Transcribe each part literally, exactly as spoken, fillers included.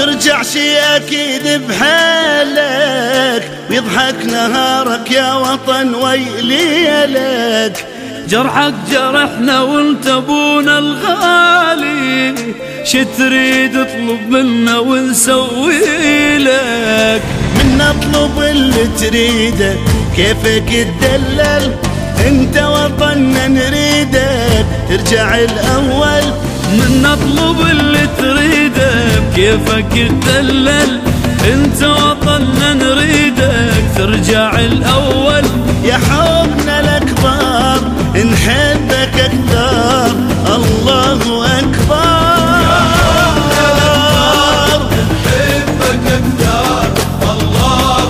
ترجع شي أكيد بحالك، ويضحك نهارك يا وطن ويلي لك. جرحك جرحنا وانت ابونا الغالي، شي تريد اطلب منا ونسوي لك. من اطلب اللي تريده كيفك تدلل، انت وطننا نريدك ترجع الاول. من اطلب اللي تريده كيفك تدلل، انت وطننا نريدك ترجع الاول. يا حبنا الاكبر نحبك اكثر، الله اكبر. يا حبنا الاكبر نحبك اكثر، الله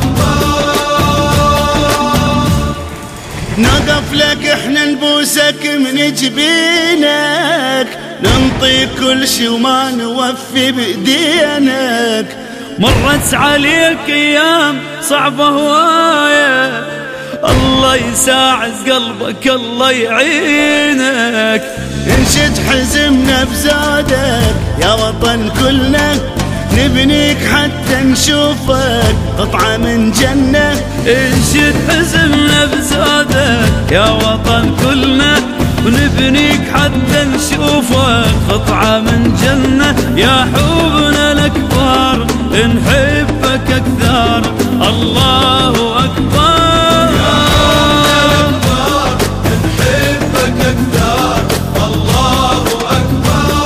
اكبر. نقف لك احنا نبوسك من جبينك، ننطيك كل شي وما نوفي بدينك. مرت عليك ايام صعبة هواية، الله يساعد قلبك الله يعينك. انشد حزمنا بزادك يا وطن كلنا، نبنيك حتى نشوفك قطعة من جنة. انشد حزمنا بزادك يا وطن كلنا، ونبنيك حتى نشوفك قطعة من جنة. يا حبنا الأكبر نحبك أكثر، الله أكبر. يا حبنا الأكبر نحبك أكثر، الله أكبر.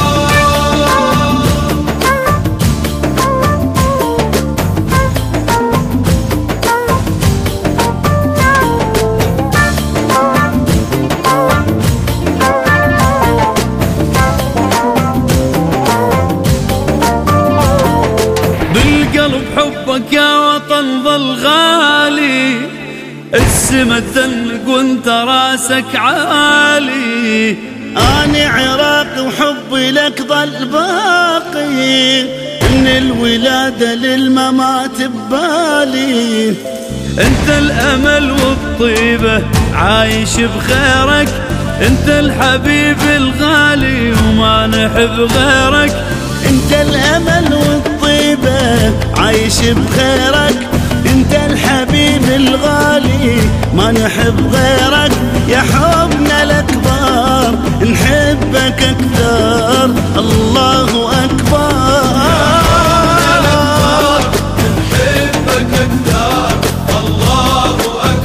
بالقلب حبك يا وطن ظل غالي، السما تدنق وانت راسك عالي. أنا عراقي وحبي لك ظل باقي، من الولادة للممات ببالي. انت الامل والطيبة عايش بخيرك، انت الحبيب الغالي وما نحب غيرك. انت الامل والطيبة عايش بخيرك، انت الحبيب الغالي ما نحب غيرك. يا حبنا الاكبر نحبك اكثر، الله اكبر. نحبك أكثر، الله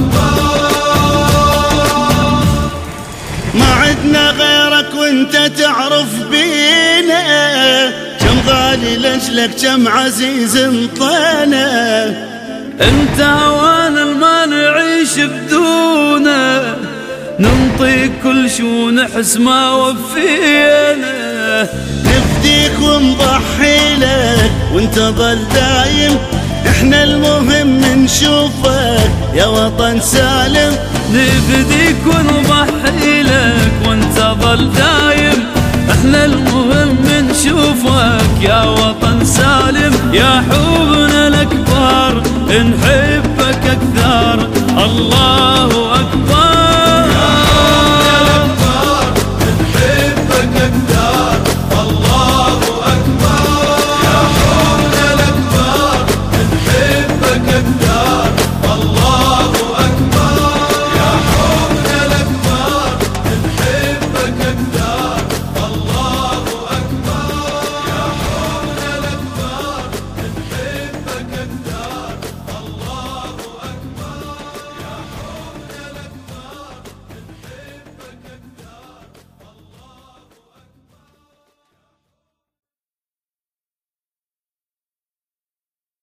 أكبر. ما عدنا غيرك وانت تعرف بينا، كم غالي لاجلك كم عزيز انطينا. انت هوانا ما نعيش بدونه، ننطيك كل شو نحس ما وفينا. نفديك ونضحي لك وانت ظل دايم، احنا المهم نشوفك يا وطن سالم. نفديك ونضحي لك وانت ظل دايم، احنا المهم نشوفك يا وطن سالم. يا حب